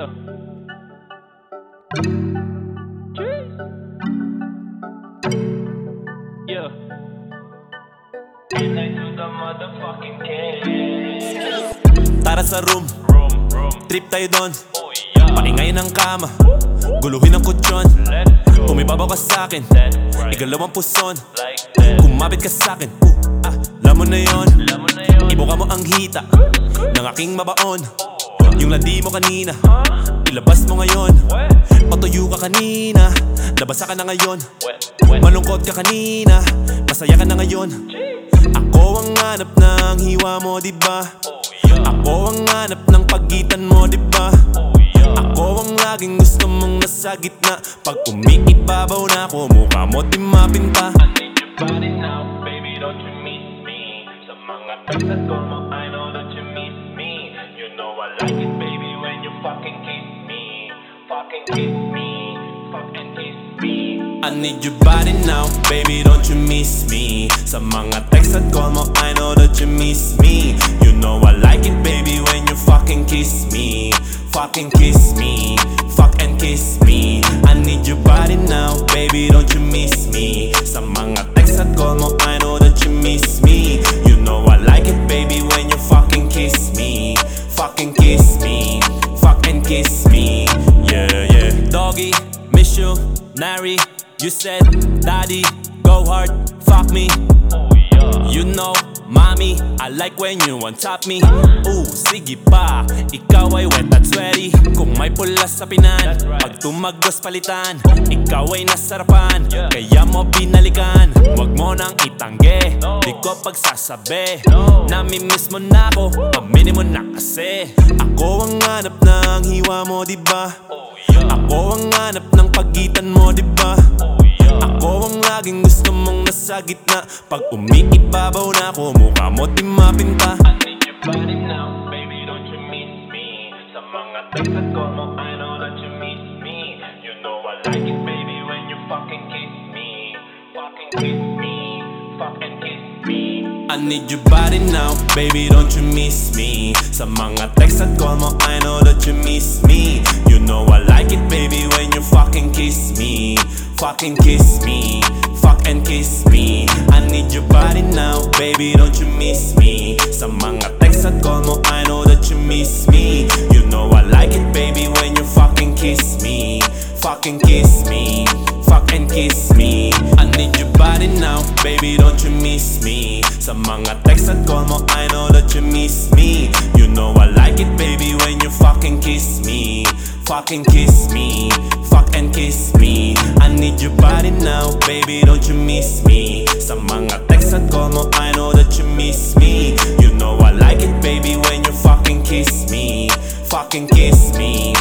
Yeah. Yeah. And I do the motherfucking game. Tara sa room, trip tayo doon. Oh yeah. Paingay ng kama, guluhin ang kutsyon. Let's go. Umibabaw ka sa'kin, That's right. igalawang puson. Like that. Kumapit ka sa'kin, alam mo na yon. Alam mo na yun. Ibuka mo ang hita ng aking mabaon. Yung landi mo kanina, ilabas mo ngayon. Wet. Patuyo ka kanina, labasa ka na ngayon. Wet. Wet. Malungkot ka kanina, masaya ka na ngayon. Ako ang hanap ng hiwa mo, diba? Oh yeah. Ako ang hanap ng pagitan mo, diba? Oh yeah. Ako ang laging gusto mong nasa gitna. Pag umiibabaw na ako, mukha mo di mapinta. I need your body now, baby, don't you miss me? Sa mga text at call mo, I know that you miss me. You know I like it, baby, when you fucking kiss me. Fucking kiss me, fucking kiss me. I need your body now, baby, don't you miss me? Sa mga text at call mo, I know that you miss me. You know I like it, baby, when you fucking kiss me. Fucking kiss me, fuck and kiss me. I need your body now, baby, don't you miss me? Sa mga text at call mo, I know that you miss me. You know I like it, baby, when you fucking kiss me. Fucking kiss me, fuck and kiss me. Yeah, yeah. Doggy, miss you, Nary. You said, daddy, go hard, fuck me. Oh yeah. You know, mommy, I like when you on top me. Ooh, sige pa, ikaw ay wet at sweaty. Kung may pula sa pinan, That's right. pag tumagos palitan, ikaw ay nasarapan, Yeah. kaya mo binalikan. Wag mo nang itangge, No. di ko pagsasabi. No. Namimiss mo na ako, aminin mo na kasi. Ako ang hanap ng hiwa mo, diba? Oh yeah. Ako ang hanap ng pagitan mo, diba? Oh yeah. Ako ang laging gusto mong nasa gitna. Pag umiibabaw na ako, mukha mo di mapinta. I need your body now, baby, don't you miss me? Sa mga text at call mo, I know that you miss me. You know I like it, baby, when you fucking kiss me. Fucking kiss me, fucking kiss me. I need your body now, baby, don't you miss me? Sa mga text at call mo, I know that you miss me. You know I like it, baby, when you fucking kiss me. Fucking kiss me, fuck and kiss me. I need your body now, baby, don't you miss me? Sa mga text at call mo, I know that you miss me. You know I like it, baby, when you fucking kiss me. Fucking kiss me, fuck and kiss me. I need your body now, baby, don't you miss me? Sa mga text at call mo, I know that you miss me. You know I like it, baby, when you fucking kiss me. Fucking kiss me, fuck and kiss me. I need your body now, baby, don't you miss me? Sa mga text at call mo, I know that you miss me. You know I like it, baby, when you fucking kiss me. Fucking kiss me,